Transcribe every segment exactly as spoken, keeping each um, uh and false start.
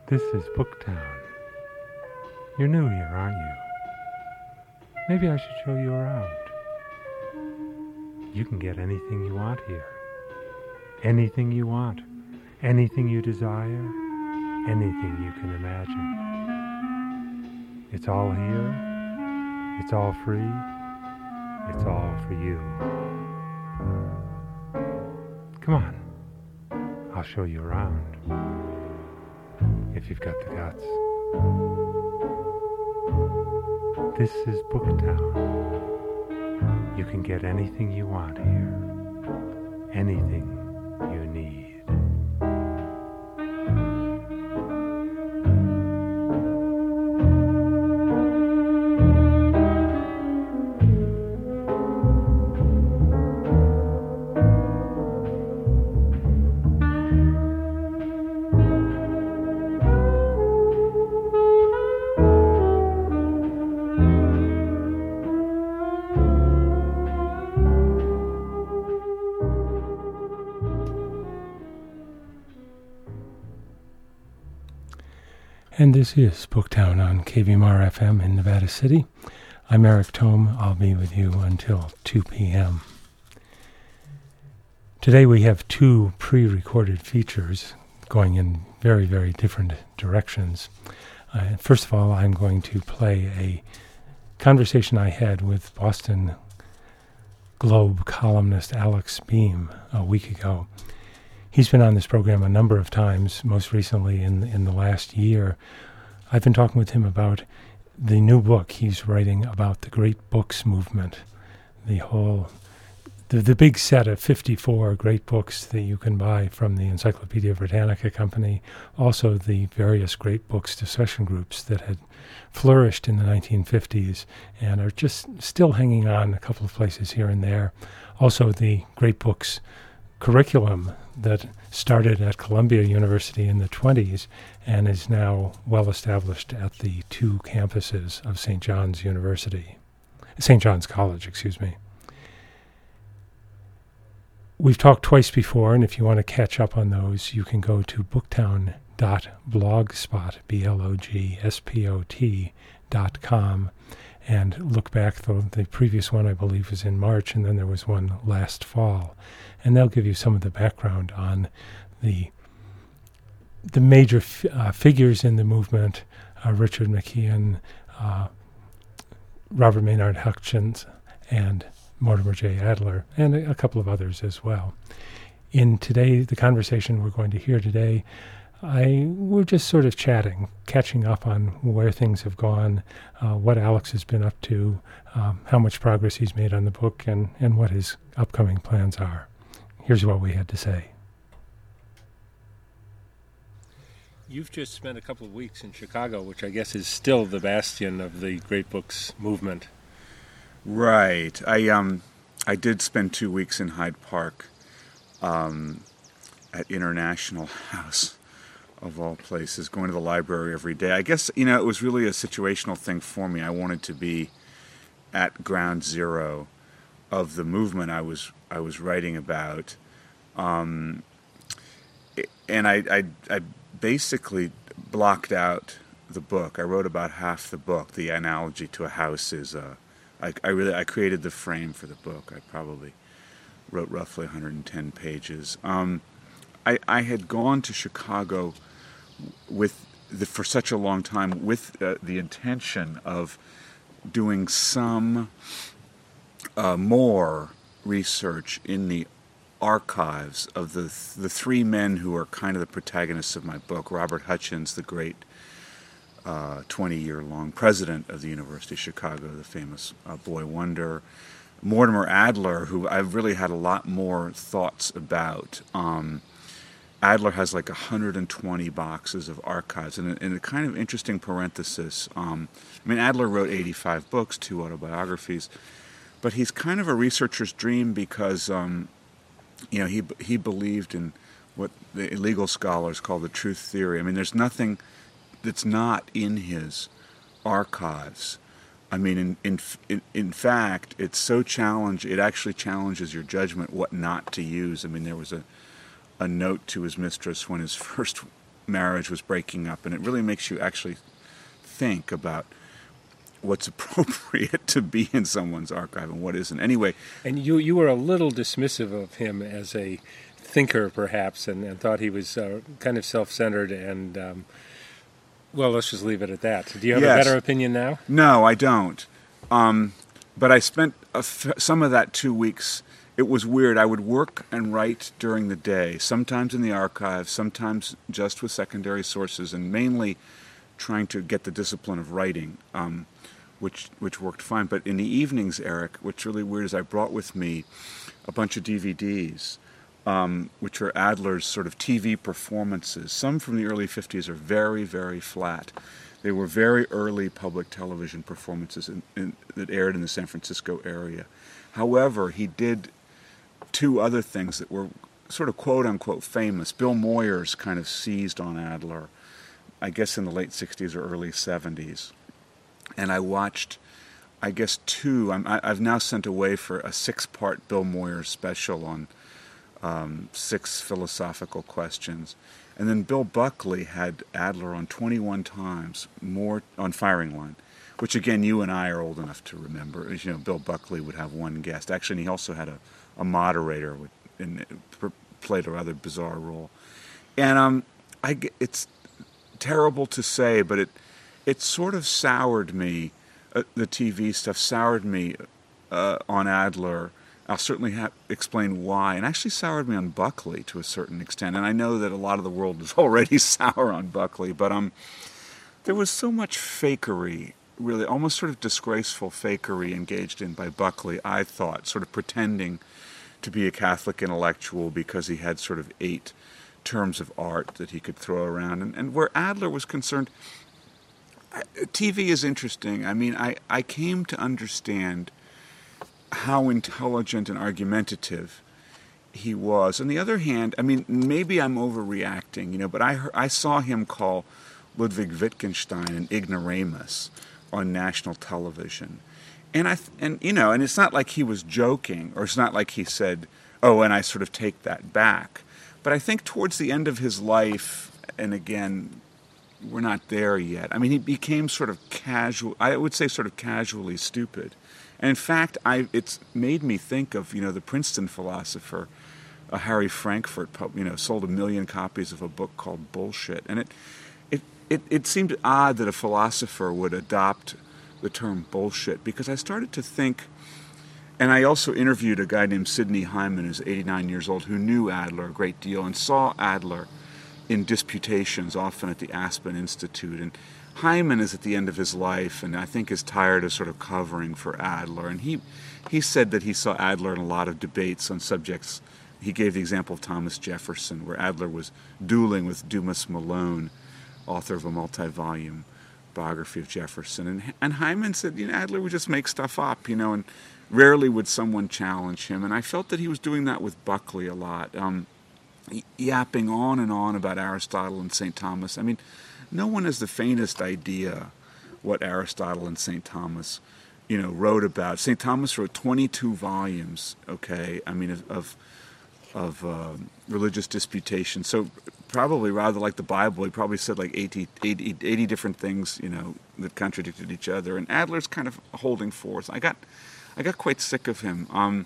This is Booktown. You're new here, aren't you? Maybe I should show you around. You can get anything you want here. Anything you want. Anything you desire. Anything you can imagine. It's all here. It's all free. It's all for you. Come on. I'll show you around. If you've got the guts. This is Booktown. You can get anything you want here. Anything you need. And this is Booktown on K V M R F M in Nevada City. I'm Eric Tome. I'll be with you until two p.m. Today we have two pre-recorded features going in very, very different directions. Uh, first of all, I'm going to play a conversation I had with Boston Globe columnist Alex Beam a week ago. He's been on this program a number of times, most recently in in the last year. I've been talking with him about the new book he's writing about the Great Books movement, the whole, the, the big set of fifty-four great books that you can buy from the Encyclopedia Britannica Company, also the various great books discussion groups that had flourished in the nineteen fifties and are just still hanging on a couple of places here and there. Also the great books curriculum that started at Columbia University in the twenties and is now well established at the two campuses of Saint John's University, Saint John's College, excuse me. We've talked twice before, and if you want to catch up on those, you can go to booktown dot blogspot, B L O G S P O T dot com, and look back. The, the previous one, I believe, was in March, and then there was one last fall. And they'll give you some of the background on the the major f- uh, figures in the movement, uh, Richard McKeon, uh, Robert Maynard Hutchins, and Mortimer J. Adler, and a, a couple of others as well. In today, the conversation we're going to hear today, I we're just sort of chatting, catching up on where things have gone, uh, what Alex has been up to, um, how much progress he's made on the book, and, and what his upcoming plans are. Here's what we had to say. You've just spent a couple of weeks in Chicago, which I guess is still the bastion of the Great Books movement. Right. I um, I did spend two weeks in Hyde Park, um, at International House, of all places, going to the library every day. I guess, you know, it was really a situational thing for me. I wanted to be at ground zero of the movement I was I was writing about, um, and I, I I basically blocked out the book. I wrote about half the book. The analogy to a house is, uh, I, I really I created the frame for the book. I probably wrote roughly one hundred ten pages. Um, I I had gone to Chicago with the, for such a long time with uh, the intention of doing some uh, more research in the archives of the the three men who are kind of the protagonists of my book. Robert Hutchins, the great uh, twenty-year-long president of the University of Chicago, the famous uh, boy wonder. Mortimer Adler, who I've really had a lot more thoughts about. Um, Adler has like one hundred twenty boxes of archives, and in a kind of interesting parenthesis, um, I mean, Adler wrote eighty-five books, two autobiographies, but he's kind of a researcher's dream because, um, you know, he he believed in what the legal scholars call the truth theory. I mean, there's nothing that's not in his archives. I mean, in in in, in fact, it's so challenge. It actually challenges your judgment what not to use. I mean, there was a a note to his mistress when his first marriage was breaking up, and it really makes you actually think about what's appropriate to be in someone's archive and what isn't. Anyway. And you you were a little dismissive of him as a thinker, perhaps, and, and thought he was uh, kind of self-centered and, um, well, let's just leave it at that. Do you have Yes. a better opinion now? No, I don't. Um, but I spent a f- some of that two weeks. It was weird. I would work and write during the day, sometimes in the archive, sometimes just with secondary sources, and mainly trying to get the discipline of writing, um, which which worked fine. But in the evenings, Eric, what's really weird is I brought with me a bunch of D V Ds, um, which are Adler's sort of T V performances. Some from the early fifties are very, very flat. They were very early public television performances in, in, that aired in the San Francisco area. However, he did two other things that were sort of quote-unquote famous. Bill Moyers kind of seized on Adler, I guess in the late sixties or early seventies. And I watched, I guess, two. I'm, I, I've now sent away for a six-part Bill Moyers special on um, six philosophical questions. And then Bill Buckley had Adler on twenty-one times, more on Firing Line, which, again, you and I are old enough to remember. As you know, Bill Buckley would have one guest. Actually, and he also had a, a moderator with, and played a rather bizarre role. And um, I, it's terrible to say, but it it sort of soured me, uh, the T V stuff soured me uh, on Adler. I'll certainly ha- explain why, and actually soured me on Buckley to a certain extent. And I know that a lot of the world is already sour on Buckley, but um, there was so much fakery, really almost sort of disgraceful fakery engaged in by Buckley, I thought, sort of pretending to be a Catholic intellectual because he had sort of eight terms of art that he could throw around. And, and where Adler was concerned, T V is interesting. I mean, I, I came to understand how intelligent and argumentative he was. On the other hand, I mean, maybe I'm overreacting, you know, but I heard, I saw him call Ludwig Wittgenstein an ignoramus on national television. And, I and you know, and it's not like he was joking, or it's not like he said, oh, and I sort of take that back. But I think towards the end of his life, and again, we're not there yet. I mean, he became sort of casual, I would say sort of casually stupid. And in fact, I, it's made me think of, you know, the Princeton philosopher, uh, Harry Frankfurt, you know, sold a million copies of a book called Bullshit. And it, it, it, it seemed odd that a philosopher would adopt the term bullshit, because I started to think, and I also interviewed a guy named Sidney Hyman, who's eighty-nine years old, who knew Adler a great deal and saw Adler in disputations, often at the Aspen Institute. And Hyman is at the end of his life, and I think is tired of sort of covering for Adler. And he he said that he saw Adler in a lot of debates on subjects. He gave the example of Thomas Jefferson, where Adler was dueling with Dumas Malone, author of a multi-volume biography of Jefferson. And, and Hyman said, you know, Adler would just make stuff up, you know, and rarely would someone challenge him. And I felt that he was doing that with Buckley a lot, um, yapping on and on about Aristotle and Saint Thomas. I mean, no one has the faintest idea what Aristotle and Saint Thomas, you know, wrote about. Saint Thomas wrote twenty-two volumes, okay, I mean, of of, of uh, religious disputation. So probably rather like the Bible, he probably said like eighty, eighty, eighty different things, you know, that contradicted each other. And Adler's kind of holding forth. I got, I got quite sick of him. Um,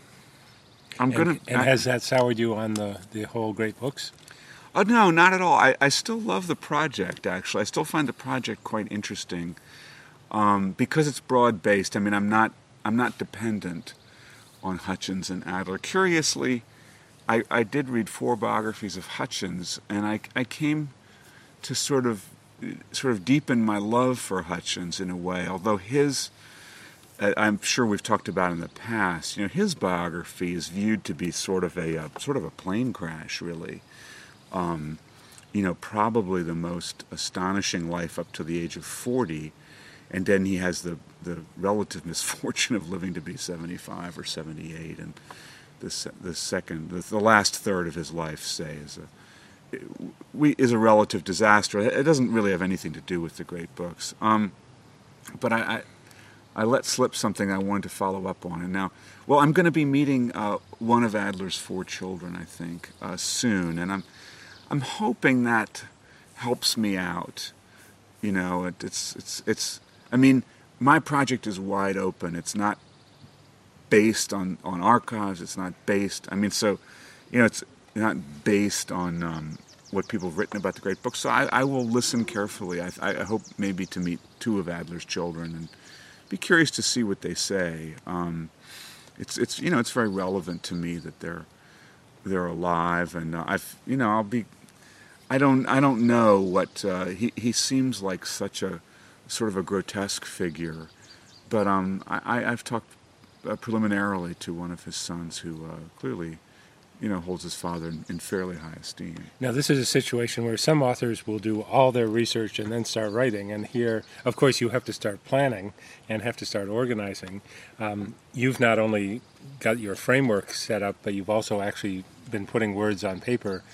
I'm and, gonna. And I, has that soured you on the, the whole great books? Oh, no, not at all. I, I still love the project, actually. I still find the project quite interesting um, because it's broad-based. I mean, I'm not I'm not dependent on Hutchins and Adler. Curiously, I, I did read four biographies of Hutchins, and I, I came to sort of sort of deepen my love for Hutchins in a way, although his, I'm sure we've talked about in the past, you know, his biography is viewed to be sort of a, a sort of a plane crash, really. Um, you know, probably the most astonishing life up to the age of forty, and then he has the, the relative misfortune of living to be seventy-five or seventy-eight, and the the second, the, the last third of his life, say, is a we is a relative disaster. It doesn't really have anything to do with the great books. Um, but I, I I let slip something I wanted to follow up on, and now, well, I'm going to be meeting uh, one of Adler's four children, I think, uh, soon, and I'm. I'm hoping that helps me out. You know, it, it's it's it's. I mean, my project is wide open. It's not based on, on archives. It's not based. I mean, so you know, it's not based on um, what people have written about the great books. So I, I will listen carefully. I, I hope maybe to meet two of Adler's children and be curious to see what they say. Um, it's it's you know it's very relevant to me that they're they're alive, and uh, I've you know I'll be. I don't I don't know what uh, he he seems like such a sort of a grotesque figure, but um I I've talked uh, preliminarily to one of his sons who uh, clearly, you know, holds his father in, in fairly high esteem. Now, this is a situation where some authors will do all their research and then start writing, and here, of course, you have to start planning and have to start organizing. Um, you've not only got your framework set up, but you've also actually been putting words on paper.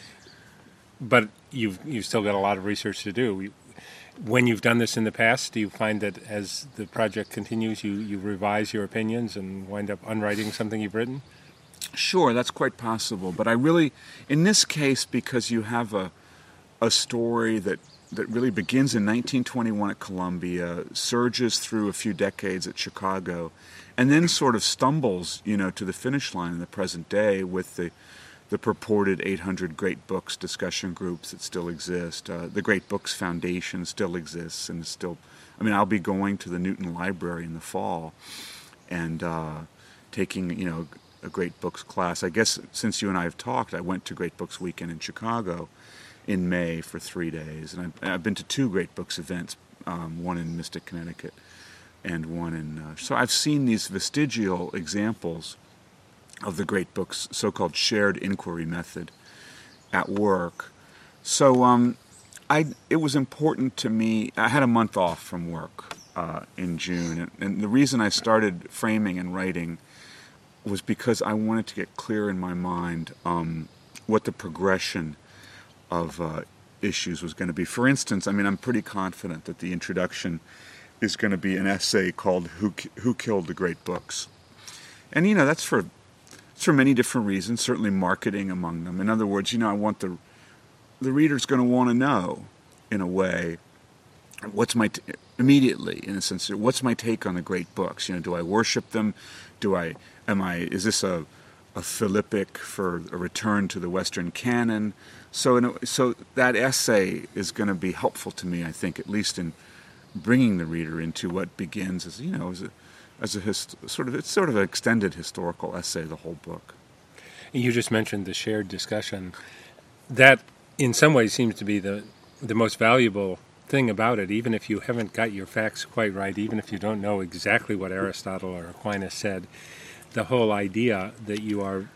But you've you've still got a lot of research to do. When you've done this in the past, do you find that as the project continues, you, you revise your opinions and wind up unwriting something you've written? Sure, that's quite possible. But I really, in this case, because you have a a story that, that really begins in nineteen twenty-one at Columbia, surges through a few decades at Chicago, and then sort of stumbles, you know, to the finish line in the present day with the the purported eight hundred Great Books discussion groups that still exist. Uh, the Great Books Foundation still exists and is still, I mean, I'll be going to the Newton Library in the fall and uh, taking, you know, a Great Books class. I guess since you and I have talked, I went to Great Books Weekend in Chicago in May for three days. And I've, I've been to two Great Books events, um, one in Mystic, Connecticut, and one in... Uh, so I've seen these vestigial examples of the Great Books, so-called shared inquiry method at work. So um, I, it was important to me. I had a month off from work uh, in June, and, and the reason I started framing and writing was because I wanted to get clear in my mind um, what the progression of uh, issues was going to be. For instance, I mean, I'm pretty confident that the introduction is going to be an essay called "Who Who Killed the Great Books," and you know that's for for many different reasons, certainly marketing among them. In other words, you know, I want the the reader's going to want to know, in a way, what's my, t- immediately, in a sense, what's my take on the great books? You know, do I worship them? Do I, am I, is this a, a philippic for a return to the Western canon? So, in a, so that essay is going to be helpful to me, I think, at least in bringing the reader into what begins as, you know, as a, as a hist- sort of, it's sort of an extended historical essay, the whole book. You just mentioned the shared discussion. That, in some ways, seems to be the the most valuable thing about it, even if you haven't got your facts quite right, even if you don't know exactly what Aristotle or Aquinas said. The whole idea that you are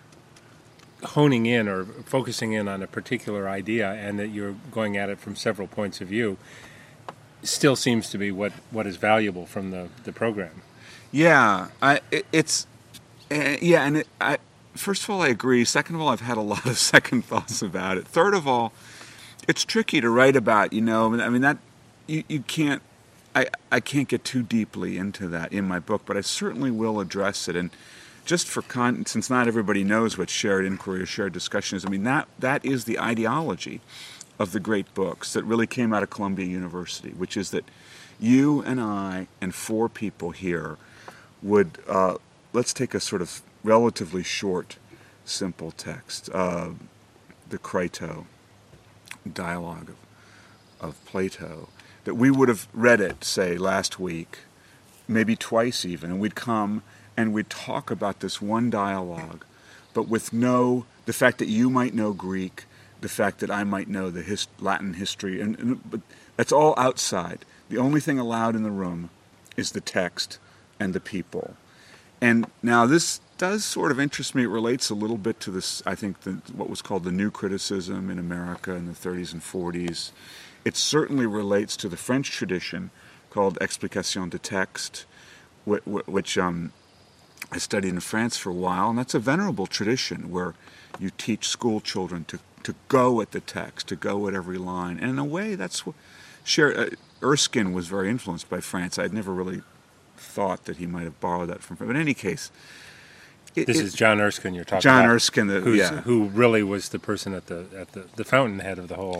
honing in or focusing in on a particular idea and that you're going at it from several points of view still seems to be what, what is valuable from the, the program. Yeah, I, it, it's, uh, yeah, and it, I, first of all, I agree. Second of all, I've had a lot of second thoughts about it. Third of all, it's tricky to write about, you know, I mean, that, you, you can't, I, I can't get too deeply into that in my book, but I certainly will address it. And just for con, since not everybody knows what shared inquiry or shared discussion is, I mean, that that is the ideology of the great books that really came out of Columbia University, which is that you and I and four people here would, uh, let's take a sort of relatively short, simple text, uh, the Crito dialogue of, of Plato, that we would have read it, say, last week, maybe twice even, and we'd come and we'd talk about this one dialogue, but with no, the fact that you might know Greek, the fact that I might know the his, Latin history, and, and but that's all outside. The only thing allowed in the room is the text and the people. And now this does sort of interest me. It relates a little bit to this, I think, the, what was called the New Criticism in America in the thirties and forties. It certainly relates to the French tradition called Explication de Texte, which, which um, I studied in France for a while, and that's a venerable tradition where you teach school children to, to go at the text, to go at every line. And in a way, that's what Sher- uh, Erskine was very influenced by France. I'd never really thought that he might have borrowed that from France. But in any case... It, this it, is John Erskine you're talking John about. Erskine, the, who's, yeah. Who really was the person at the at the, the fountainhead of the whole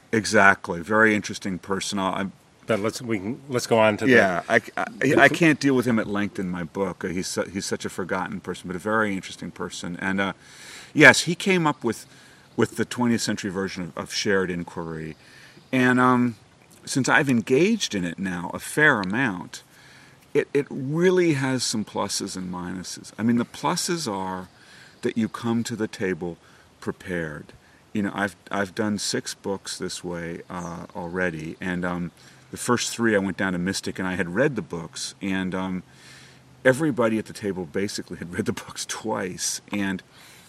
Exactly. Very interesting person. I'm, But let's we can let's go on to yeah, I, I, I can't deal with him at length in my book. He's su- he's such a forgotten person, but a very interesting person. And uh, yes, he came up with with the twentieth century version of, of shared inquiry. And um, since I've engaged in it now a fair amount, it, it really has some pluses and minuses. I mean, the pluses are that you come to the table prepared. You know, I've I've done six books this way uh, already, and um, the first three I went down to Mystic, and I had read the books, and um, everybody at the table basically had read the books twice, and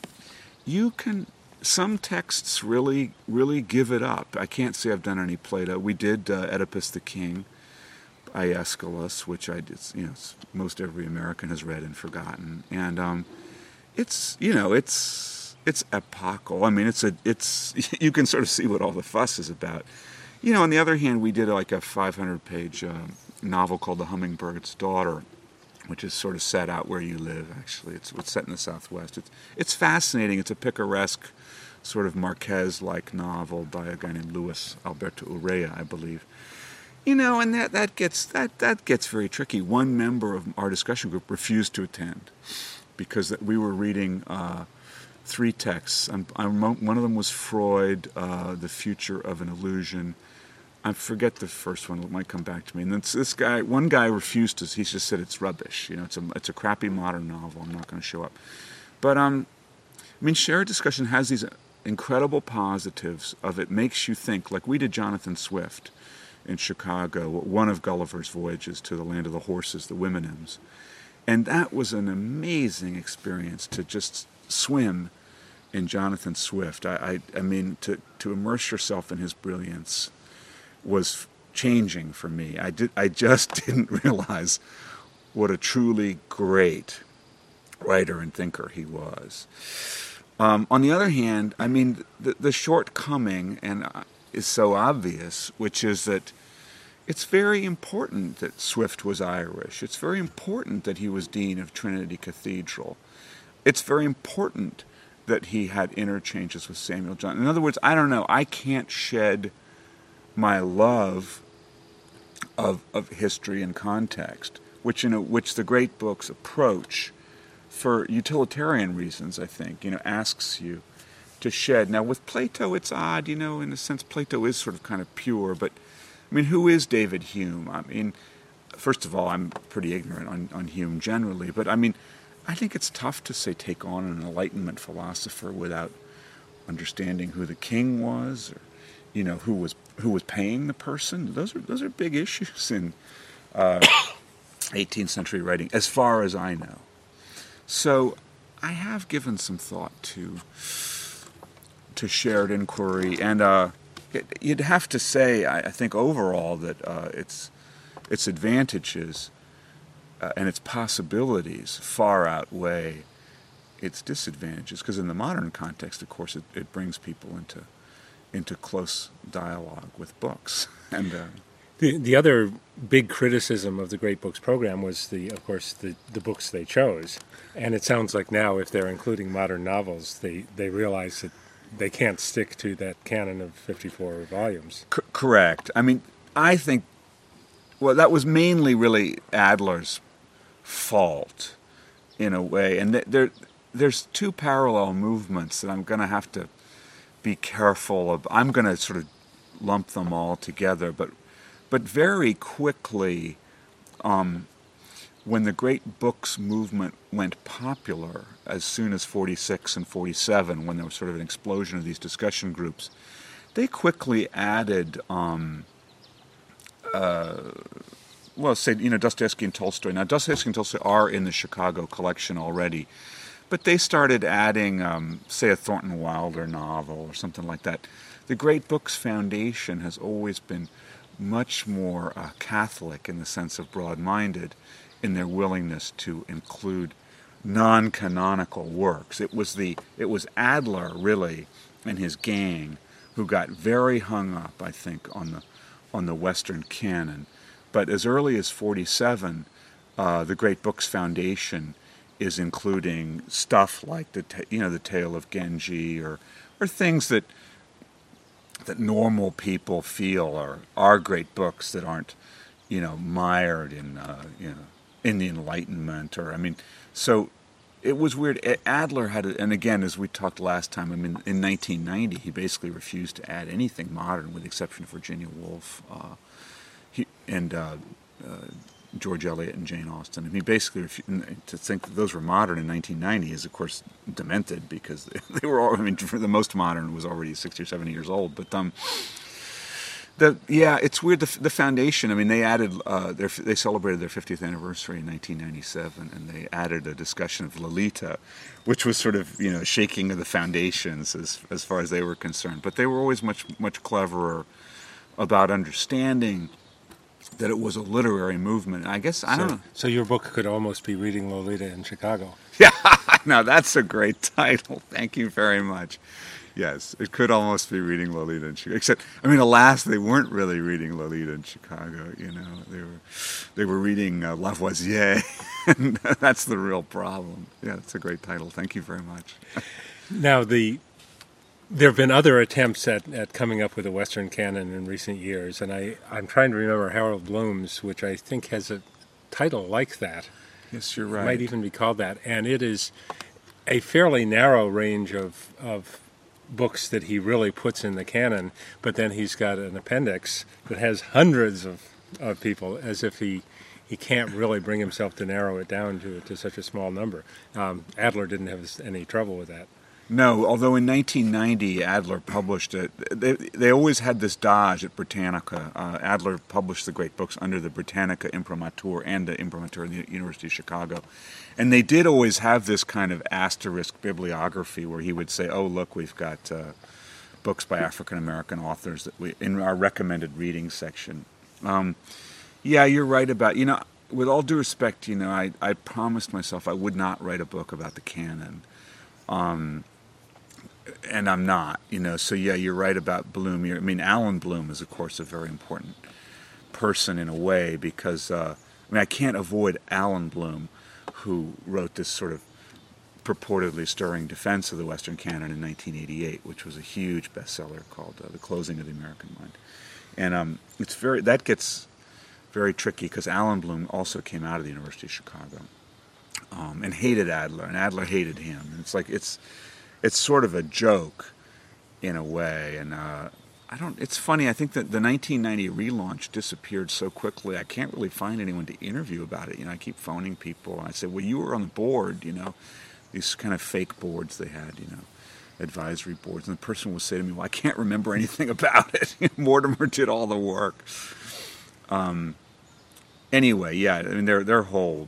you can. Some texts really, really give it up. I can't say I've done any Plato. We did uh, Oedipus the King by Aeschylus, which I did, you know, most every American has read and forgotten, and um, it's you know it's. It's epochal. I mean, it's a, it's, you can sort of see what all the fuss is about. You know, on the other hand, we did like a five hundred page uh, novel called The Hummingbird's Daughter, which is sort of set out where you live, actually. It's, it's set in the Southwest. It's, it's fascinating. It's a picaresque, sort of Marquez-like novel by a guy named Luis Alberto Urrea, I believe. You know, and that, that gets, that, that gets very tricky. One member of our discussion group refused to attend because we were reading uh, three texts. I'm, I'm, one of them was Freud, uh, The Future of an Illusion. I forget the first one. It might come back to me. And this, this guy, one guy refused to. He just said it's rubbish. You know, it's a it's a crappy modern novel. I'm not going to show up. But um, I mean, shared discussion has these incredible positives of it makes you think. Like we did Jonathan Swift in Chicago, one of Gulliver's voyages to the land of the horses, the Wimminghams, and that was an amazing experience to just swim in Jonathan Swift. I, I, I mean, to, to immerse yourself in his brilliance was changing for me. I did. I just didn't realize what a truly great writer and thinker he was. Um, on the other hand, I mean, the, the shortcoming and uh, is so obvious, which is that it's very important that Swift was Irish. It's very important that he was dean of Trinity Cathedral. It's very important that he had interchanges with Samuel Johnson. In other words, I don't know, I can't shed my love of of history and context, which you know, which the great books approach for utilitarian reasons, I think, you know, asks you to shed. Now with Plato it's odd, you know, in a sense Plato is sort of kind of pure, but I mean, who is David Hume? I mean, first of all, I'm pretty ignorant on, on Hume generally, but I mean, I think it's tough to say take on an Enlightenment philosopher without understanding who the king was, or you know who was who was paying the person. Those are those are big issues in uh, eighteenth century writing, as far as I know. So I have given some thought to to shared inquiry, and uh, it, you'd have to say, I, I think overall that uh, its its advantages. Uh, and its possibilities far outweigh its disadvantages, because in the modern context, of course, it, it brings people into into close dialogue with books. And uh, the the other big criticism of the Great Books program was the, of course, the, the books they chose. And it sounds like now, if they're including modern novels, they, they realize that they can't stick to that canon of fifty-four volumes. C- correct. I mean, I think, well, that was mainly really Adler's fault, in a way. And th- there, there's two parallel movements that I'm going to have to be careful of. I'm going to sort of lump them all together, but but very quickly, um, when the Great Books movement went popular, as soon as forty-six and forty-seven, when there was sort of an explosion of these discussion groups, they quickly added, um, uh, well, say, you know, Dostoevsky and Tolstoy. Now, Dostoevsky and Tolstoy are in the Chicago collection already, but they started adding, um, say, a Thornton Wilder novel or something like that. The Great Books Foundation has always been much more uh, Catholic in the sense of broad-minded in their willingness to include non-canonical works. It was the it was Adler, really, and his gang who got very hung up, I think, on the on the Western canon. But as early as forty-seven, uh, the Great Books Foundation is including stuff like the ta- you know the Tale of Genji, or or things that that normal people feel are are great books that aren't, you know, mired in uh, you know in the Enlightenment or I mean, so it was weird. Adler had, a, and again, as we talked last time, I mean, in nineteen ninety, he basically refused to add anything modern, with the exception of Virginia Woolf, uh, he and uh, uh, George Eliot and Jane Austen. And he basically refused, to think that those were modern in nineteen ninety is, of course, demented because they were all. I mean, for the most modern was already sixty or seventy years old, but um. The, yeah, it's weird. The, the foundation. I mean, they added. Uh, their, they celebrated their fiftieth anniversary in nineteen ninety-seven, and they added a discussion of Lolita, which was sort of you know shaking of the foundations as as far as they were concerned. But they were always much much cleverer about understanding that it was a literary movement. I guess I so, don't know. So your book could almost be Reading Lolita in Chicago. Yeah, now that's a great title. Thank you very much. Yes, it could almost be Reading Lolita in Chicago. Except, I mean, alas, they weren't really reading Lolita in Chicago. You know, they were, they were reading uh, Lavoisier, and that's the real problem. Yeah, it's a great title. Thank you very much. Now, the there have been other attempts at, at coming up with a Western canon in recent years, and I I'm trying to remember Harold Bloom's, which I think has a title like that. Yes, you're right. It might even be called that, and it is a fairly narrow range of of. books that he really puts in the canon, but then he's got an appendix that has hundreds of, of people, as if he he can't really bring himself to narrow it down to to such a small number. Um, Adler didn't have any trouble with that. No, although in nineteen ninety Adler published it. They, they always had this dodge at Britannica. Uh, Adler published the great books under the Britannica Imprimatur and the Imprimatur in the University of Chicago. And they did always have this kind of asterisk bibliography where he would say, oh, look, we've got uh, books by African-American authors that we in our recommended reading section. Um, yeah, you're right about, you know, with all due respect, you know, I, I promised myself I would not write a book about the canon. Um, and I'm not, you know, so yeah, you're right about Bloom. You're, I mean, Alan Bloom is, of course, a very important person in a way because, uh, I mean, I can't avoid Alan Bloom, who wrote this sort of purportedly stirring defense of the Western canon in nineteen eighty-eight, which was a huge bestseller called uh, The Closing of the American Mind. And um, it's very that gets very tricky because Alan Bloom also came out of the University of Chicago um, and hated Adler, and Adler hated him. And it's like it's it's sort of a joke in a way. And uh, I don't. It's funny. I think that the nineteen ninety relaunch disappeared so quickly. I can't really find anyone to interview about it. You know, I keep phoning people, and I say, "Well, you were on the board." You know, these kind of fake boards they had. You know, advisory boards, and the person will say to me, "Well, I can't remember anything about it. Mortimer did all the work." Um. Anyway, yeah. I mean, their their whole.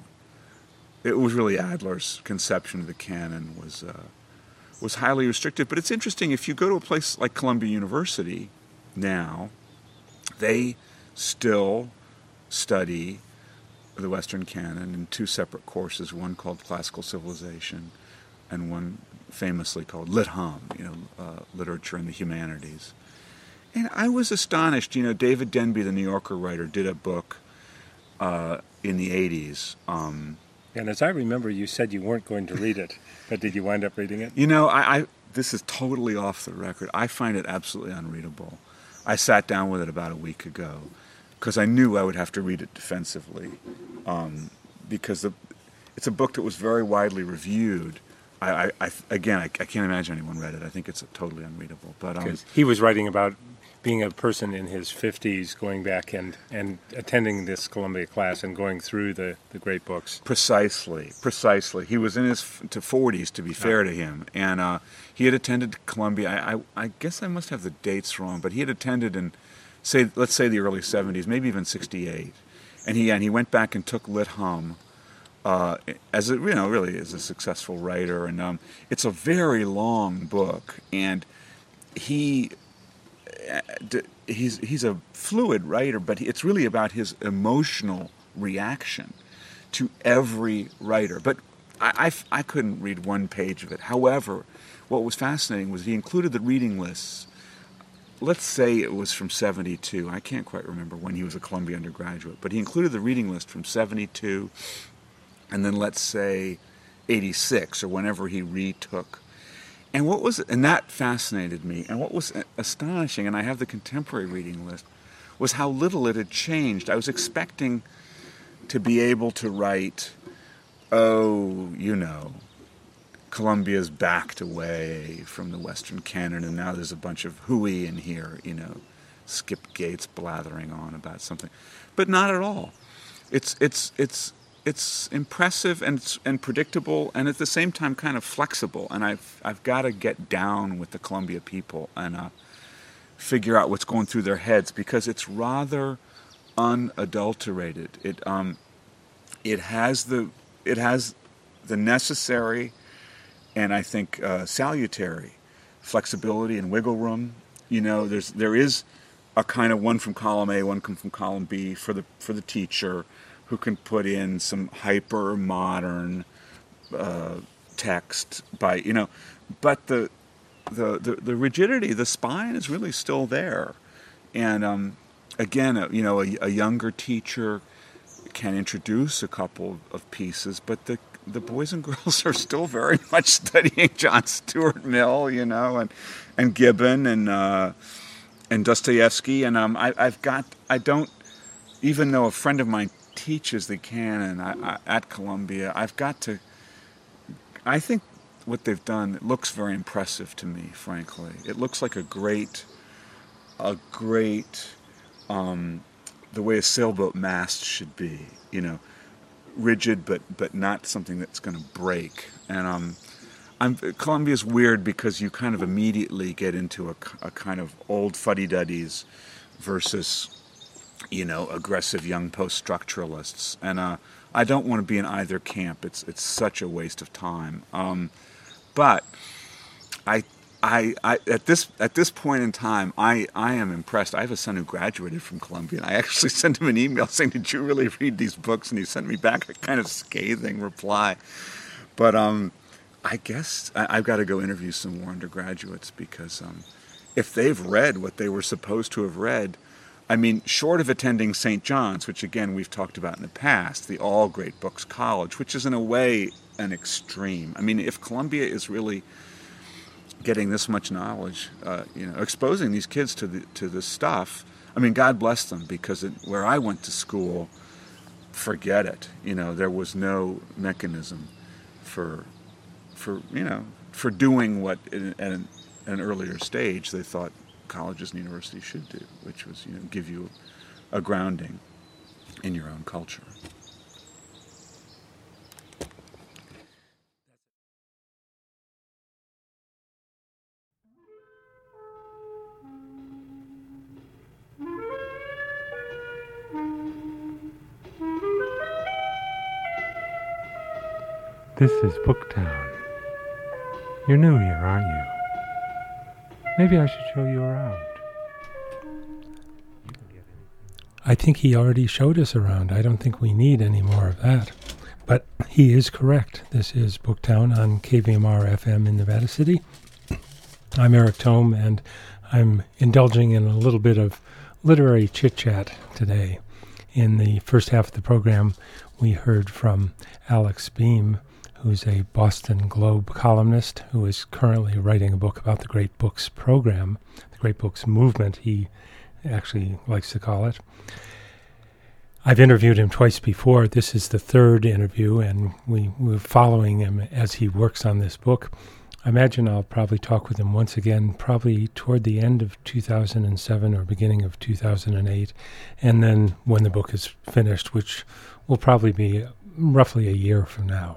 It was really Adler's conception of the canon was. Uh, was highly restricted. But it's interesting, if you go to a place like Columbia University now, they still study the Western canon in two separate courses, one called Classical Civilization and one famously called Lit Hum, you know, uh, Literature and the Humanities. And I was astonished, you know, David Denby, the New Yorker writer, did a book uh, in the eighties. Um, and as I remember, you said you weren't going to read it. But did you wind up reading it? You know, I, I this is totally off the record. I find it absolutely unreadable. I sat down with it about a week ago because I knew I would have to read it defensively um, because the, it's a book that was very widely reviewed. I, I, I again, I, I can't imagine anyone read it. I think it's totally unreadable. But um, he was writing about being a person in his fifties, going back and, and attending this Columbia class and going through the, the great books. Precisely, precisely. He was in his f- to forties, to be fair to him, and uh, he had attended Columbia. I, I, I guess I must have the dates wrong, but he had attended in, say, let's say the early seventies, maybe even sixty-eight, and he and he went back and took Lit Hum. Uh, as a, you know, really as a successful writer, and um, it's a very long book, and he. He's he's a fluid writer, but it's really about his emotional reaction to every writer. But I, I, I couldn't read one page of it. However, what was fascinating was he included the reading lists. Let's say it was from seventy-two. I can't quite remember when he was a Columbia undergraduate, but he included the reading list from seventy-two, and then let's say eighty-six or whenever he retook. and what was and that fascinated me. And what was astonishing, and I have the contemporary reading list, was how little it had changed. I was expecting to be able to write, oh, you know, Columbia's backed away from the Western canon, and now there's a bunch of hooey in here, you know, Skip Gates blathering on about something, but not at all. It's it's it's it's impressive and and predictable, and at the same time kind of flexible. And I've I've got to get down with the Columbia people and uh, figure out what's going through their heads, because it's rather unadulterated. It um it has the it has the necessary and I think uh, salutary flexibility and wiggle room. You know, there's there is a kind of one from column A, one from column B for the for the teacher, who can put in some hyper modern uh, text by you know, but the, the the the rigidity, the spine is really still there, and um, again, uh, you know, a, a younger teacher can introduce a couple of pieces, but the the boys and girls are still very much studying John Stuart Mill, you know, and and Gibbon and uh, and Dostoevsky, and um, I, I've got I don't even though a friend of mine teaches the canon I, I, at Columbia, I've got to. I think what they've done, it looks very impressive to me. Frankly, it looks like a great, a great, um, the way a sailboat mast should be. You know. Rigid, but but not something that's going to break. And um, I'm Columbia's weird because you kind of immediately get into a, a kind of old fuddy-duddies versus, you know, aggressive young post-structuralists. And uh, I don't want to be in either camp. It's it's such a waste of time. Um, but I. I, I at this at this point in time, I, I am impressed. I have a son who graduated from Columbia, and I actually sent him an email saying, "Did you really read these books?" And he sent me back a kind of scathing reply. But um, I guess I, I've got to go interview some more undergraduates, because um, if they've read what they were supposed to have read, I mean, short of attending Saint John's, which again we've talked about in the past, the All Great Books College, which is in a way an extreme. I mean, if Columbia is really getting this much knowledge, uh, you know, exposing these kids to the to this stuff. I mean, God bless them, because it, where I went to school, forget it. You know, there was no mechanism for, for you know, for doing what in, at an, an earlier stage they thought colleges and universities should do, which was, you know, give you a grounding in your own culture. This is Booktown. You're new here, aren't you? Maybe I should show you around. I think he already showed us around. I don't think we need any more of that. But he is correct. This is Booktown on K V M R F M in Nevada City. I'm Eric Tome, and I'm indulging in a little bit of literary chit-chat today. In the first half of the program, we heard from Alex Beam, who's a Boston Globe columnist who is currently writing a book about the Great Books program, the Great Books movement, he actually likes to call it. I've interviewed him twice before. This is the third interview, and we, we're following him as he works on this book. I imagine I'll probably talk with him once again, probably toward the end of two thousand seven or beginning of two thousand eight, and then when the book is finished, which will probably be roughly a year from now.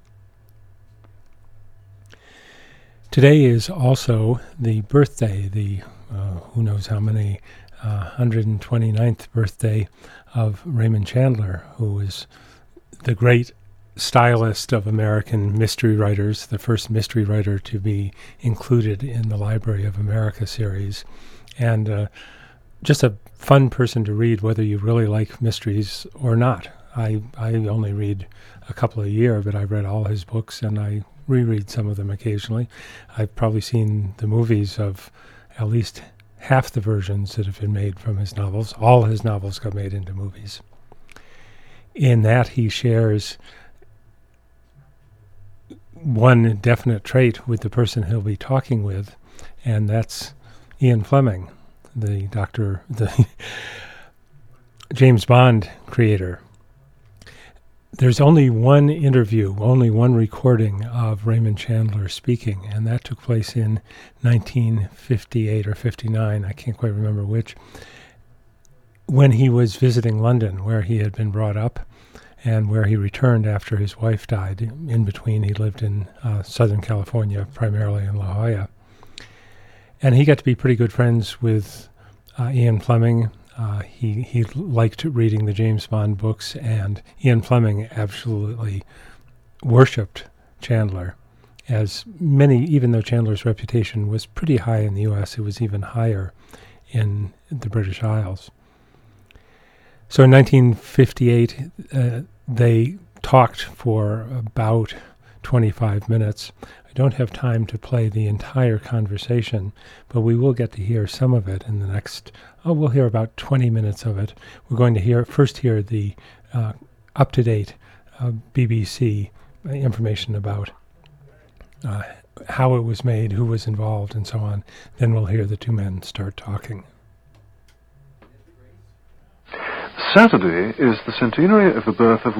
Today is also the birthday, the uh, who knows how many, uh, one hundred twenty-ninth birthday of Raymond Chandler, who was the great stylist of American mystery writers, the first mystery writer to be included in the Library of America series, and uh, just a fun person to read, whether you really like mysteries or not. I, I only read a couple a year, but I've read all his books, and I reread some of them occasionally. I've probably seen the movies of at least half the versions that have been made from his novels. All his novels got made into movies. In that, he shares one definite trait with the person he'll be talking with, and that's Ian Fleming, the doctor, the James Bond creator. There's only one interview, only one recording of Raymond Chandler speaking, and that took place in nineteen fifty-eight or fifty-nine, I can't quite remember which, when he was visiting London, where he had been brought up and where he returned after his wife died. In between, he lived in uh, Southern California, primarily in La Jolla. And he got to be pretty good friends with uh, Ian Fleming. Uh, he, he liked reading the James Bond books, and Ian Fleming absolutely worshipped Chandler. As many, even though Chandler's reputation was pretty high in the U S, it was even higher in the British Isles. So in nineteen fifty-eight, uh, they talked for about twenty-five minutes. I don't have time to play the entire conversation, but we will get to hear some of it in the next, oh, we'll hear about twenty minutes of it. We're going to hear first hear the uh, up-to-date uh, B B C information about uh, how it was made, who was involved, and so on. Then we'll hear the two men start talking. Saturday is the centenary of the birth of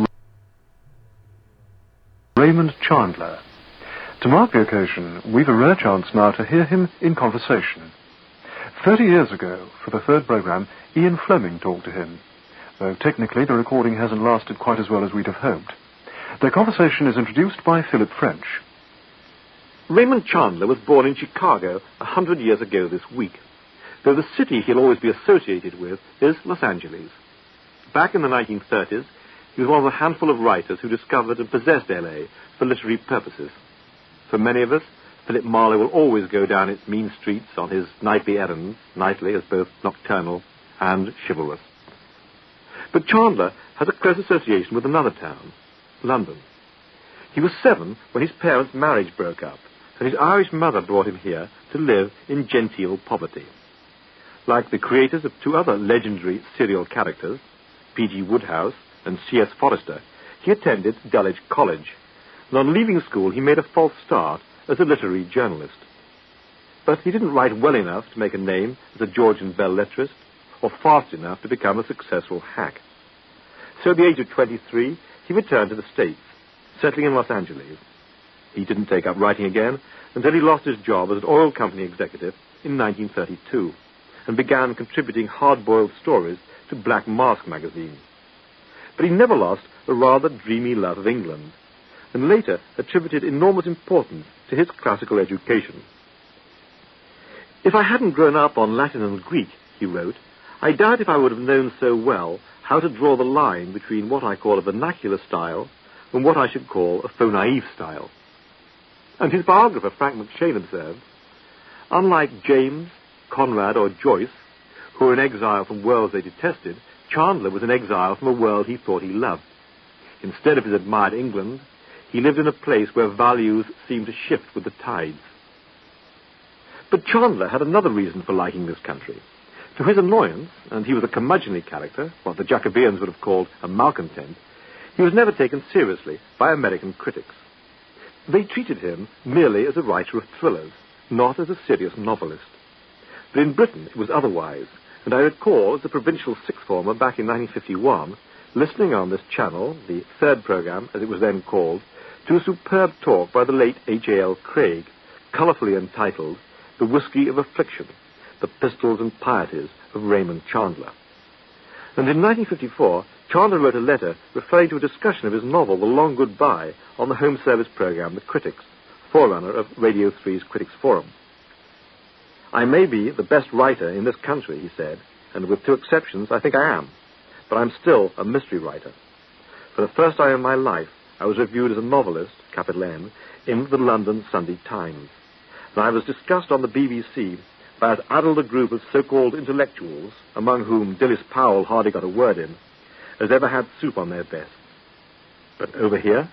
Raymond Chandler. To mark the occasion, we've a rare chance now to hear him in conversation. Thirty years ago, for the third programme, Ian Fleming talked to him, though technically the recording hasn't lasted quite as well as we'd have hoped. Their conversation is introduced by Philip French. Raymond Chandler was born in Chicago a hundred years ago this week, though the city he'll always be associated with is Los Angeles. Back in the nineteen thirties, he was one of a handful of writers who discovered and possessed L A for literary purposes. For many of us, Philip Marlowe will always go down its mean streets on his nightly errands, nightly as both nocturnal and chivalrous. But Chandler has a close association with another town, London. He was seven when his parents' marriage broke up, and his Irish mother brought him here to live in genteel poverty. Like the creators of two other legendary serial characters, P G Wodehouse and C S Forrester, he attended Dulwich College, and on leaving school he made a false start as a literary journalist. But he didn't write well enough to make a name as a Georgian belles lettrist, or fast enough to become a successful hack. So at the age of twenty-three, he returned to the States, settling in Los Angeles. He didn't take up writing again until he lost his job as an oil company executive in nineteen thirty-two, and began contributing hard-boiled stories to Black Mask magazine. But he never lost a rather dreamy love of England, and later attributed enormous importance to his classical education. If I hadn't grown up on Latin and Greek, he wrote, I doubt if I would have known so well how to draw the line between what I call a vernacular style and what I should call a faux naïve style. And his biographer, Frank McShane, observed, unlike James, Conrad, or Joyce, who were in exile from worlds they detested, Chandler was in exile from a world he thought he loved. Instead of his admired England, he lived in a place where values seemed to shift with the tides. But Chandler had another reason for liking this country. To his annoyance, and he was a curmudgeonly character, what the Jacobeans would have called a malcontent, he was never taken seriously by American critics. They treated him merely as a writer of thrillers, not as a serious novelist. But in Britain it was otherwise, and I recall as a provincial sixth former back in nineteen fifty-one, listening on this channel, the third programme, as it was then called, to a superb talk by the late H A L Craig, colourfully entitled The Whiskey of Affliction, the Pistols and Pieties of Raymond Chandler. And in nineteen fifty-four, Chandler wrote a letter referring to a discussion of his novel The Long Goodbye on the home service programme The Critics, forerunner of Radio three's Critics Forum. I may be the best writer in this country, he said, and with two exceptions, I think I am. But I'm still a mystery writer. For the first time in my life, I was reviewed as a novelist, capital N, in the London Sunday Times. And I was discussed on the B B C by as adult a group of so-called intellectuals, among whom Dilys Powell hardly got a word in, as ever had soup on their best. But over here?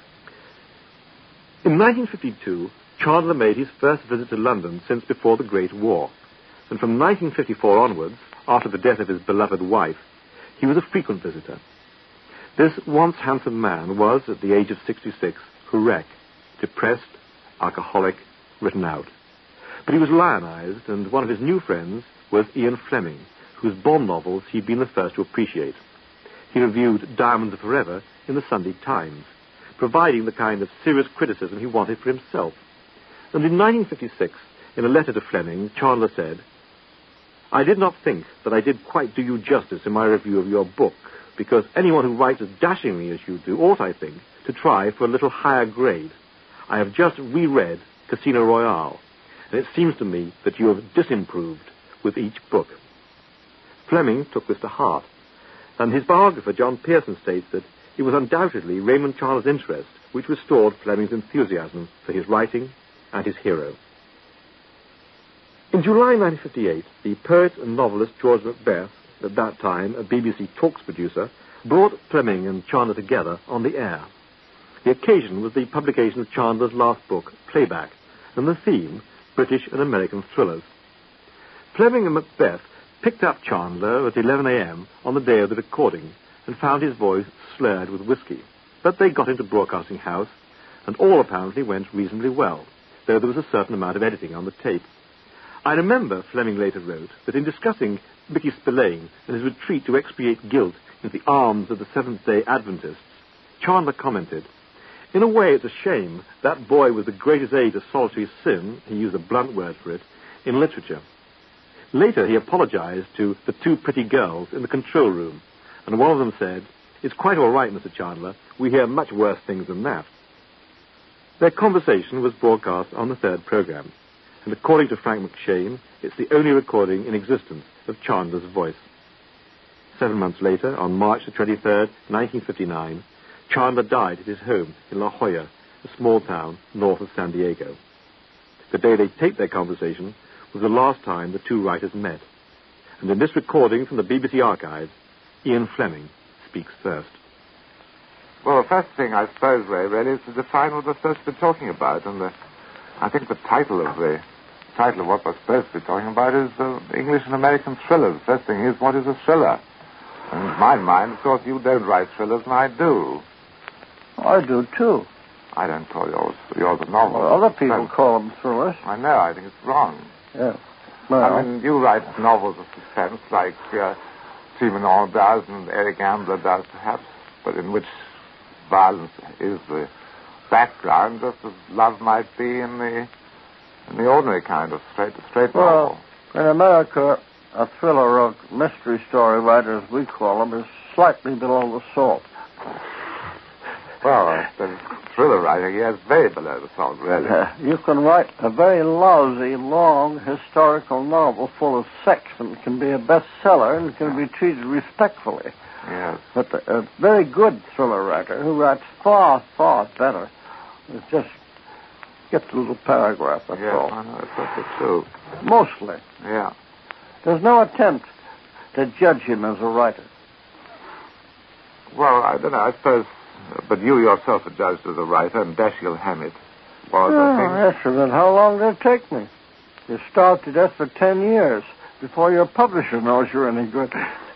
In nineteen fifty-two, Chandler made his first visit to London since before the Great War, and from nineteen fifty-four onwards, after the death of his beloved wife, he was a frequent visitor. This once handsome man was, at the age of sixty-six, wreck, depressed, alcoholic, written out. But he was lionized, and one of his new friends was Ian Fleming, whose Bond novels he'd been the first to appreciate. He reviewed Diamonds Are Forever in the Sunday Times, providing the kind of serious criticism he wanted for himself. And in nineteen fifty-six, in a letter to Fleming, Chandler said, "I did not think that I did quite do you justice in my review of your book, because anyone who writes as dashingly as you do ought, I think, to try for a little higher grade. I have just reread Casino Royale, and it seems to me that you have disimproved with each book." Fleming took this to heart, and his biographer, John Pearson, states that it was undoubtedly Raymond Chandler's interest which restored Fleming's enthusiasm for his writing and his hero. In July nineteen fifty-eight, the poet and novelist George Macbeth, at that time a B B C Talks producer, brought Fleming and Chandler together on the air. The occasion was the publication of Chandler's last book, Playback, and the theme, British and American thrillers. Fleming and Macbeth picked up Chandler at eleven a.m. on the day of the recording and found his voice slurred with whiskey. But they got into Broadcasting House, and all apparently went reasonably well, though there was a certain amount of editing on the tape. I remember, Fleming later wrote, that in discussing Mickey Spillane and his retreat to expiate guilt into the arms of the Seventh-day Adventists, Chandler commented, "In a way, it's a shame that boy was the greatest aid to solitary sin," he used a blunt word for it, "in literature." Later, he apologized to the two pretty girls in the control room, and one of them said, "It's quite all right, Mister Chandler. We hear much worse things than that." Their conversation was broadcast on the third program, and according to Frank McShane, it's the only recording in existence of Chandler's voice. Seven months later, on March the twenty-third, nineteen fifty-nine, Chandler died at his home in La Jolla, a small town north of San Diego. The day they taped their conversation was the last time the two writers met. And in this recording from the B B C archives, Ian Fleming speaks first. Well, the first thing, I suppose, Ray, really, is to define what we're supposed to be talking about. And the, I think the title of the title of what we're supposed to be talking about is uh, English and American thrillers. The first thing is, what is a thriller? And in my mind, of course, you don't write thrillers, and I do. I do, too. I don't call yours, yours a novel. Well, other people no. call them thrillers. I know, I think it's wrong. Yeah. Well, I mean, you write novels of suspense like uh, Simenon does and Eric Ambler does, perhaps, but in which violence is the background, just as love might be in the in the ordinary kind of straight straight well, novel. In America, a thriller of mystery story writers, we call them, is slightly below the salt. Well, the thriller writing, yes, very below the salt, really. Uh, you can write a very lousy, long historical novel full of sex, and it can be a bestseller and can be treated respectfully. Yes. But a, a very good thriller writer who writes far, far better is just gets a little paragraph, that's yes, all. I know, it's perfectly true. Mostly. Yeah. There's no attempt to judge him as a writer. Well, I don't know, I suppose, but you yourself are judged as a writer, and Dashiell Hammett was, Oh, I think. yes, sir, then how long did it take me? You starved to death for ten years before your publisher knows you're any good.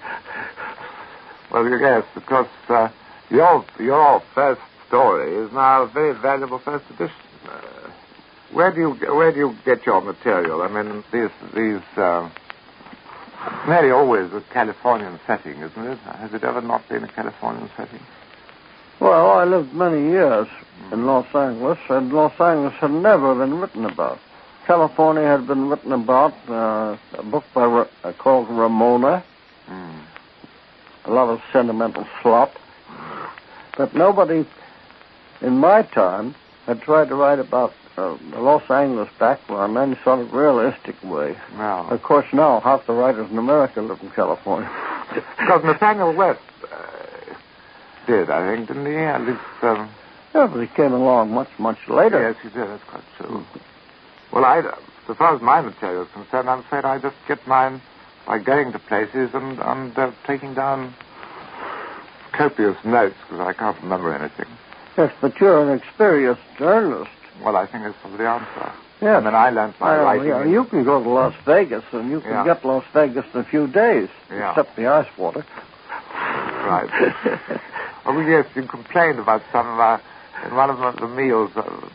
Well, yes, because uh, your your first story is now a very valuable first edition. Uh, where do you where do you get your material? I mean, these these uh, nearly always a Californian setting, isn't it? Has it ever not been a Californian setting? Well, I lived many years in Los Angeles, and Los Angeles had never been written about. California had been written about, uh, a book by Ra- uh, called Ramona. Mm. A lot of sentimental slop. But nobody in my time had tried to write about uh, the Los Angeles background in any sort of realistic way. No. Of course, now half the writers in America live in California. Because Nathaniel West uh, did, I think, didn't he? At least, um... Yeah, but he came along much, much later. Yes, he did. That's quite true. Well, I, as far as my material is concerned, I'm afraid I just get mine by going to places and, and uh, taking down copious notes, because I can't remember anything. Yes, but you're an experienced journalist. Well, I think that's probably the answer. Yes. I mean, I learned my I know, writing. yeah, you can go to Las Vegas, and you can Yeah. get Las Vegas in a few days, Yeah. except the ice water. Right. Oh, well, yes, you complained about some of our, in one of the meals, uh, my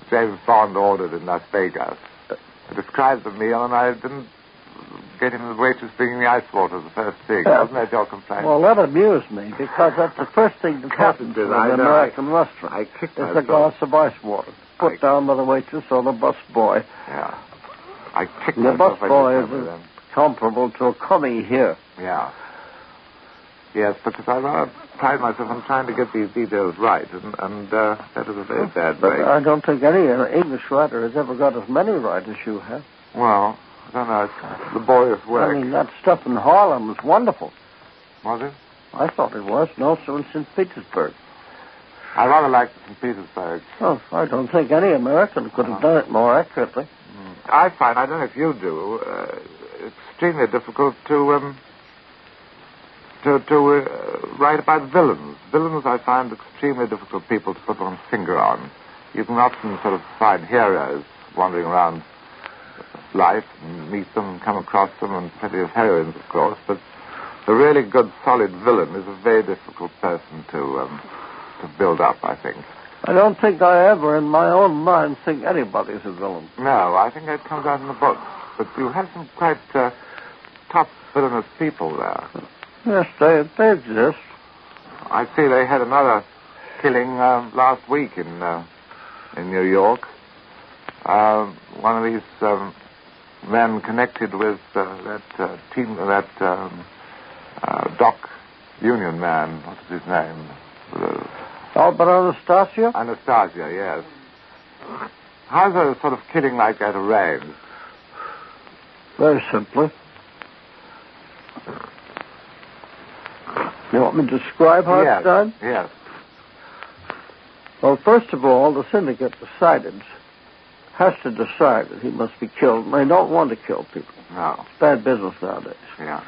James Bond ordered in Las Vegas. I described the meal, and I didn't get him the waitress bringing the ice water the first thing. Yeah. Wasn't that your complaint? Well, that amused me, because that's the first thing that happens in I an know. American restaurant. I kicked It's a myself. glass of ice water, put I- down by the waitress or the bus boy. Yeah. I kicked The myself. bus I boy just is remember them. comparable to a commie here. Yeah. Yes, but I rather pride myself on trying to get these details right, and, and uh, that was a very bad But break. I don't think any uh, English writer has ever got as many right as you have. Well, I don't know. It's laborious work. I mean, that stuff in Harlem was wonderful. Was it? I thought it was, and also in Saint Petersburg. I rather liked Saint Petersburg. Oh, I don't think any American could have done it more accurately. I find, I don't know if you do, uh, extremely difficult to um, to to uh, write about villains. Villains, I find extremely difficult people to put one's finger on. You can often sort of find heroes wandering around life and meet them and come across them, and plenty of heroines, of course. But a really good, solid villain is a very difficult person to um, to build up, I think. I don't think I ever, in my own mind, think anybody's a villain. No, I think that comes out in the book. But you have some quite uh, top villainous people there. Yes, they, they exist. I see they had another killing uh, last week in uh, in New York. Uh, one of these um, men connected with uh, that uh, team, that um, uh, Doc Union man. What's his name? Uh, Albert Anastasia? Anastasia, yes. How's a sort of killing like that arranged? Very simply. You want me to describe how yes. it's done? Yes. Well, first of all, the syndicate decided, has to decide that he must be killed. And they don't want to kill people. No. It's bad business nowadays. Yeah.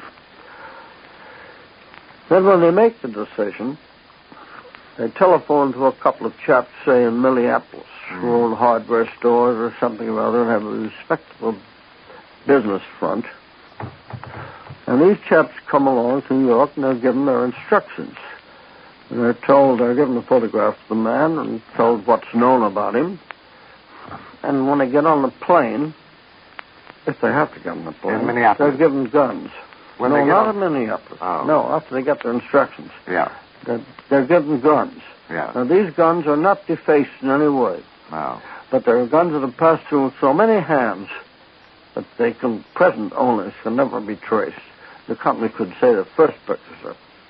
Then when they make the decision, they telephone to a couple of chaps, say, in Minneapolis, Mm. who own hardware stores or something or other and have a respectable business front. And these chaps come along to New York and they're given their instructions. And they're told, they're given a photograph of the man and told what's known about him. And when they get on the plane, if they have to get on the plane, In Minneapolis. they're given guns. When no, they get not on- in Minneapolis. Oh. No, after they get their instructions. Yeah. They're, they're given guns. Yeah. Now, these guns are not defaced in any way, No. but they're guns that have passed through so many hands that they can, present owners can never be traced. The company could say the first purchaser.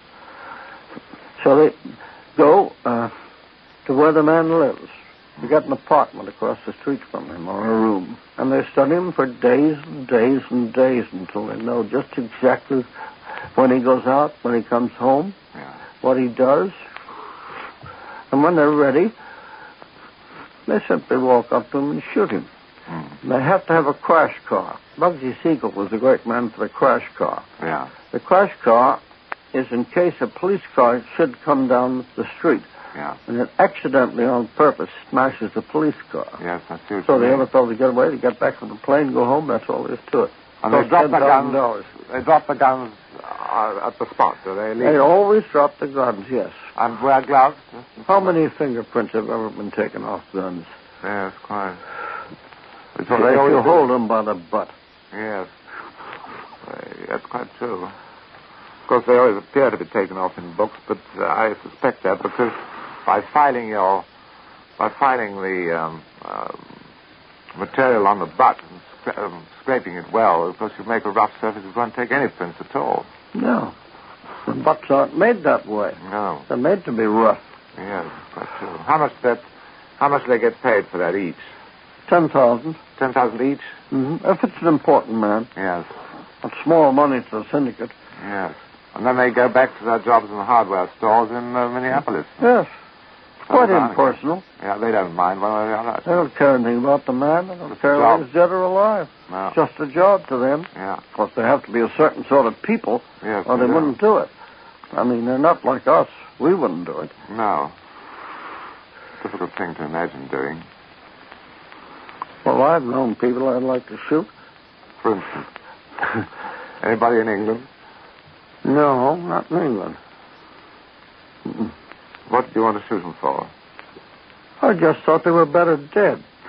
So they go uh, to where the man lives. They get an apartment across the street from him, or a room, and they study him for days and days and days until they know just exactly when he goes out, when he comes home, Yeah. what he does. And when they're ready, they simply walk up to him and shoot him. Mm. And they have to have a crash car. Bugsy Siegel was a great man for the crash car. Yeah. The crash car is in case a police car should come down the street Yeah. and it accidentally, on purpose, smashes the police car. Yes, I see what So you they mean. ever thought to get away, to get back on the plane, go home, that's all there is to it. And they Cost drop the ten thousand guns. dollars. They drop the guns uh, at the spot, do they? They always drop the guns, yes. And wear gloves. How many fingerprints have ever been taken off guns? Yes, quite. It's So what they if always you do. hold them by the butt. Yes. Uh, That's quite true. Of course, they always appear to be taken off in books, but uh, I suspect that because by filing your, by filing the um, uh, material on the butt and scra- um, scraping it well, of course, you make a rough surface. You won't take any prints at all. No. The butts aren't made that way. No. They're made to be rough. Yes, quite true. How much that? How much do they get paid for that each? Ten thousand. Ten thousand each. Mm-hmm. If it's an important man. Yes. That's small money to the syndicate. Yes. And then they go back to their jobs in the hardware stores in uh, Minneapolis. Yes. Quite Down impersonal. Yeah, they don't mind one way or the other. They don't care anything about the man. They don't It's a care job. whether he's dead or alive. No. It's just a job to them. Yeah. Of course, they have to be a certain sort of people, Yes. or they do. wouldn't do it. I mean, they're not like us. We wouldn't do it. No. Difficult thing to imagine doing. Well, I've known people I'd like to shoot. For instance, anybody in England? No, not in England. Mm-mm. What do you want to shoot them for? I just thought they were better dead.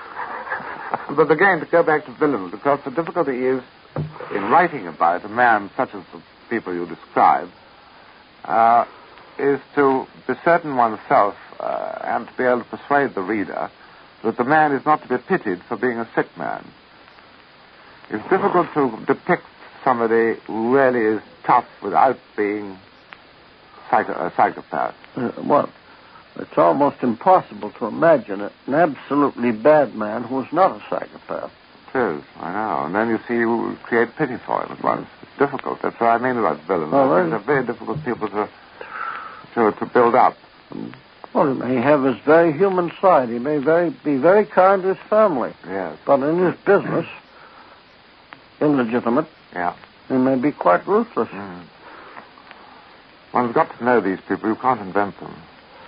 But again, to go back to villains, because the difficulty is in writing about a man such as the people you describe, uh, is to be certain oneself uh, and to be able to persuade the reader that the man is not to be pitied for being a sick man. It's difficult to depict somebody who really is tough without being psycho- a psychopath. Uh, well, it's almost impossible to imagine it, an absolutely bad man who is not a psychopath. It is, I know. And then you see you create pity for him at once. It's difficult. That's what I mean about villains. Well, I think they're very difficult people to, to, to build up. Well, he may have his very human side. He may very be very kind to his family. Yes. But in his business, illegitimate, Yeah. he may be quite ruthless. Mm. One's got to know these people. You can't invent them.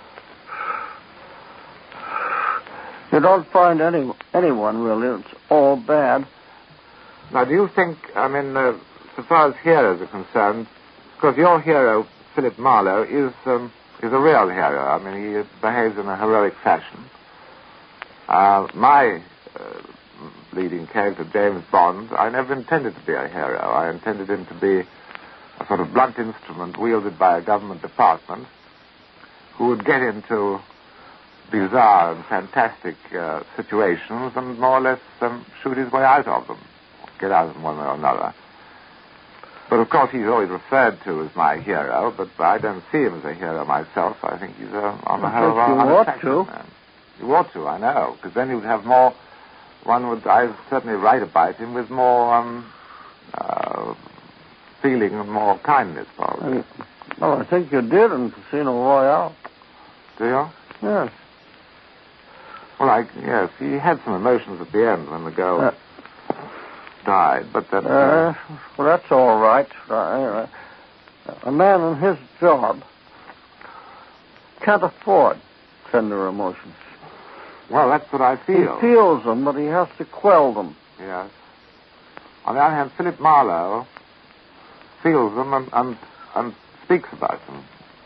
You don't find any anyone, really. It's all bad. Now, do you think, I mean, uh, so far as heroes are concerned, because your hero, Philip Marlowe, is um, is a real hero. I mean, he behaves in a heroic fashion. Uh, my uh, leading character, James Bond, I never intended to be a hero. I intended him to be a sort of blunt instrument wielded by a government department who would get into bizarre and fantastic uh, situations and more or less um, shoot his way out of them, get out in one way or another. But of course he's always referred to as my hero, but I don't see him as a hero myself. I think he's a, on the I whole think you an ought attractive to. man. You ought to, I know, because then you'd have more, one would, I certainly write about him with more um, uh, feeling and more kindness, probably. I, well, I think you did in Casino Royale. Do you? Yes. Well, I, yes, he had some emotions at the end when the girl Uh, died, but that... Uh, well, that's all right. Uh, a man in his job can't afford tender emotions. well, that's what I feel. He feels them, but he has to quell them. Yes. On the other hand, Philip Marlowe feels them and, and, and speaks about them.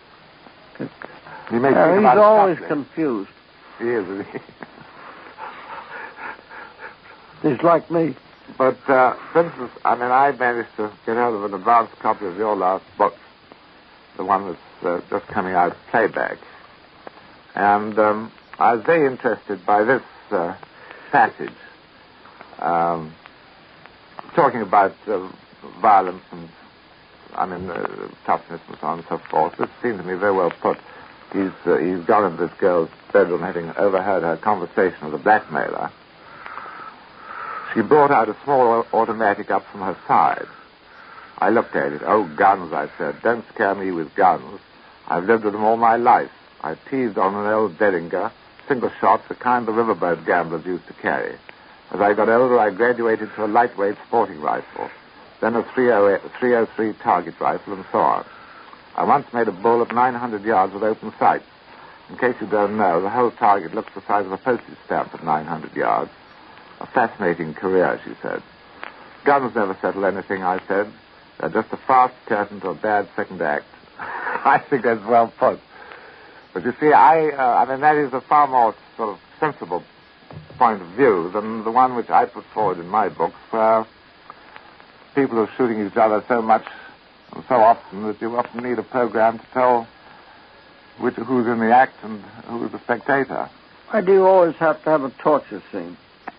He may Yeah, speak he's about always it confused. He is, isn't he? He's like me. But, uh, for instance, I mean, I managed to get hold of an advanced copy of your last book, the one that's uh, just coming out, Playback. And um, I was very interested by this uh, passage, um, talking about uh, violence and, I mean, uh, toughness and so on and so forth. This seemed to me very well put. He's, uh, he's gone into this girl's bedroom having overheard her conversation with a blackmailer. She brought out a small automatic up from her side. I looked at it. Oh, guns, I said. Don't scare me with guns. I've lived with them all my life. I teased on an old Derringer, single shot, the kind the riverboat gamblers used to carry. As I got older, I graduated to a lightweight sporting rifle, then a three oh three target rifle, and so on. I once made a bull at nine hundred yards with open sights. In case you don't know, the whole target looks the size of a postage stamp at nine hundred yards. A fascinating career, she said. Guns never settle anything, I said. They're just a fast curtain to a bad second act. I think that's well put. But you see, I, uh, I mean, that is a far more sort of sensible point of view than the one which I put forward in my books, where people are shooting each other so much and so often that you often need a program to tell which, who's in the act and who's the spectator. Why do you always have to have a torture scene?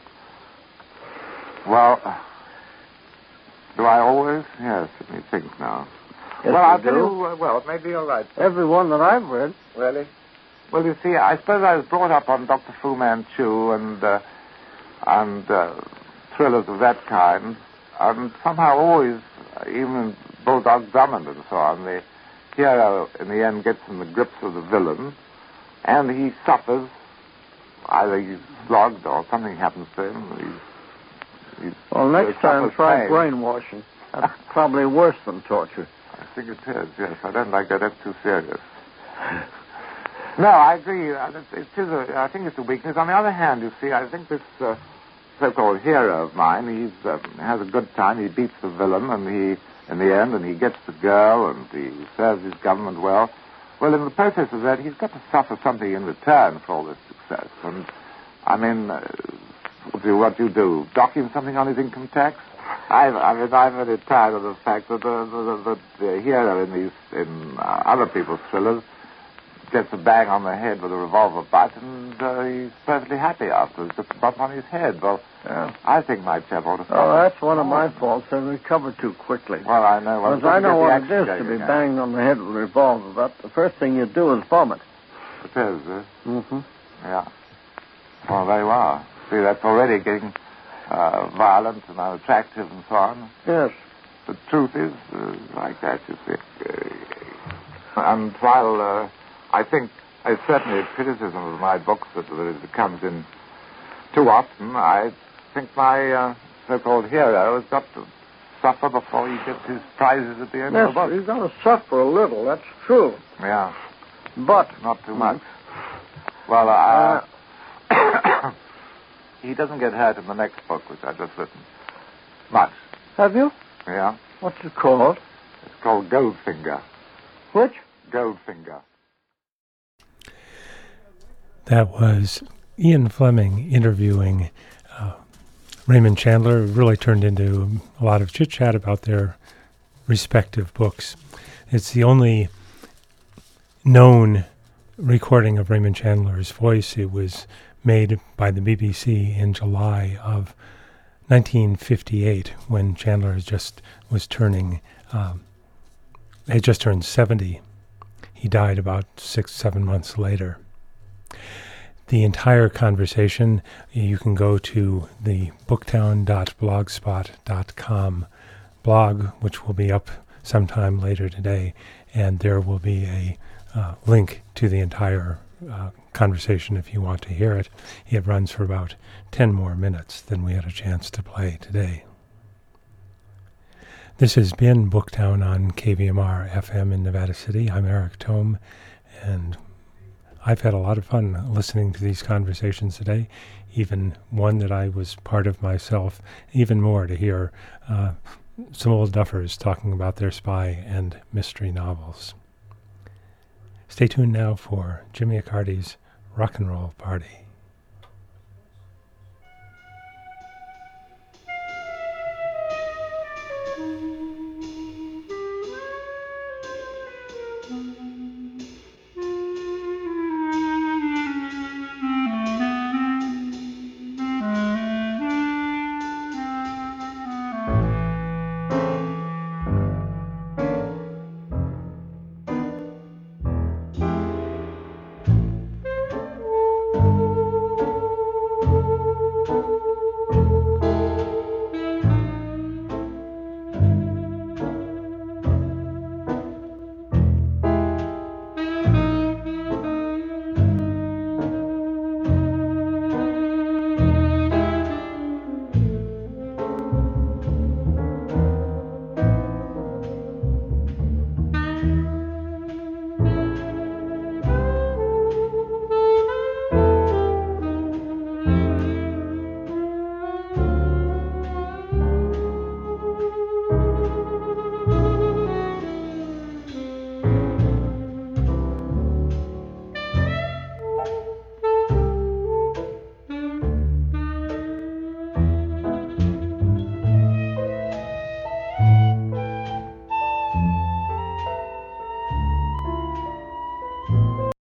Well, do I always? Yes, let me think now. Yes, well, I'll you tell do. you, uh, well, it may be all right. Every one that I've read. Really? Well, you see, I suppose I was brought up on Doctor Fu Manchu and, uh, and uh, thrillers of that kind, and somehow always, uh, even in Bulldog Drummond and so on, the hero in the end gets in the grips of the villain, and he suffers. Either he's flogged or something happens to him. He's Well, next time, try pain. brainwashing. That's probably worse than torture. I think it is, yes. I don't like that. That's too serious. No, I agree. Uh, It it is a, I think it's a weakness. On the other hand, you see, I think this uh, so-called hero of mine, he's um, has a good time. He beats the villain, and he, in the end, and he gets the girl, and he serves his government well. Well, in the process of that, he's got to suffer something in return for all this success. And, I mean... Uh, what do you, what do you do? Dock him something on his income tax? I've, I mean, I'm very tired of the fact that the, the, the, the hero in these in uh, other people's thrillers gets a bang on the head with a revolver butt, and uh, he's perfectly happy after it's just a bump on his head. Well, Yeah. I think my chap ought to stop. Oh, that's one of my faults. I recover too quickly. Well, I know. Well, Because I know what it is to be again. banged on the head with a revolver, but the first thing you do is vomit. It is, uh, Mm-hmm. yeah. Well, there you are. See, that's already getting uh, violent and unattractive and so on. Yes. The truth is uh, like that, you see. Uh, and while uh, I think there's certainly a criticism of my books that, that it comes in too often, I think my uh, so-called hero has got to suffer before he gets his prizes at the end Yes, of the book. he's going to suffer a little, that's true. Yeah, But... not too much. Well, uh, uh, he doesn't get hurt in the next book, which I've just written. Much. Have you? Yeah. What's it called? It's called Goldfinger. Which? Goldfinger. That was Ian Fleming interviewing uh, Raymond Chandler. It really turned into a lot of chit-chat about their respective books. It's the only known recording of Raymond Chandler's voice. It was made by the B B C in July of nineteen fifty-eight, when Chandler just was turning, um, had just turned seventy. He died about six, seven months later. The entire conversation, you can go to the booktown dot blogspot dot com blog, which will be up sometime later today, and there will be a uh, link to the entire uh, conversation if you want to hear it. It runs for about ten more minutes than we had a chance to play today. This has been Booktown on K V M R F M in Nevada City. I'm Eric Tome, and I've had a lot of fun listening to these conversations today, even one that I was part of myself, even more to hear uh, some old duffers talking about their spy and mystery novels. Stay tuned now for Jimmy Accardi's Rock and Roll Party.